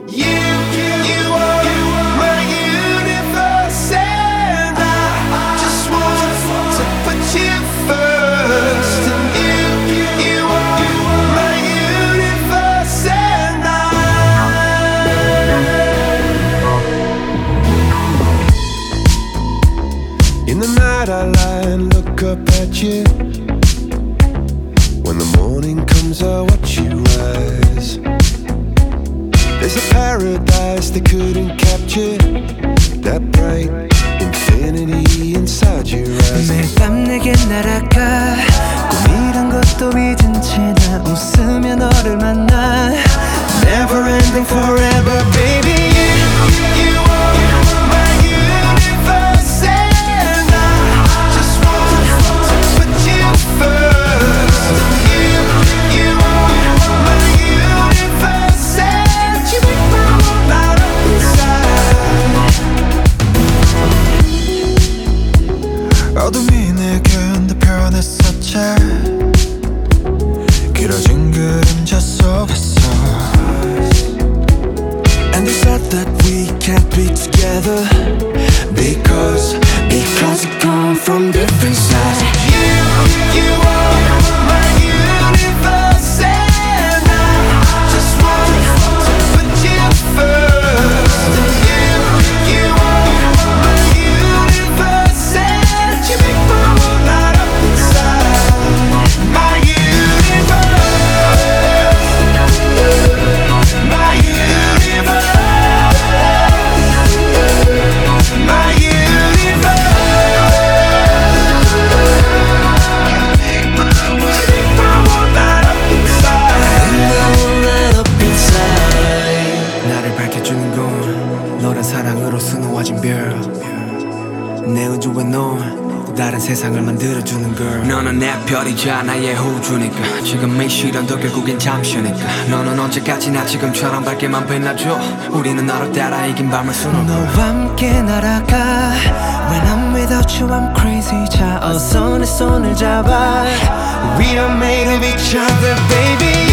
You are my universe, and I just want to put you first. And you are my universe, and in the night I lie and look up at you. When the morning comes I watch you rise. There's a paradise they couldn't capture, that bright infinity inside your eyes. 매일 밤 내게 날아가 꿈이란 것도 잊은 채 나 웃으며 너를 만나. Never ending forever baby. You are my universe, and I just want to put you first. You are my universe, and you make my world light up inside. 어둠이 내겐 더 변했었지. 길어진 그림자 속에서. And they said that we can't be together because we come from different sides. You are my universe, and I just want to put you first. You are my universe, and you make my world light up inside. My universe, my universe, my universe. 나를 밝혀주는 건 너란 사랑으로 수놓아진 별. 내 우주에 넌 또 다른 세상을 만들어주는 걸. 너는 내 별이자 나의 호주니까 지금 이 시련도 결국엔 잠시니까. 너는 언제까지나 지금처럼 밝게만 빛나줘. 우리는 너를 따라 이긴 밤을 수놓고 너와 함께 날아가. When I'm without you I'm crazy. 자 어서 내 손을 잡아. We are made of each other baby.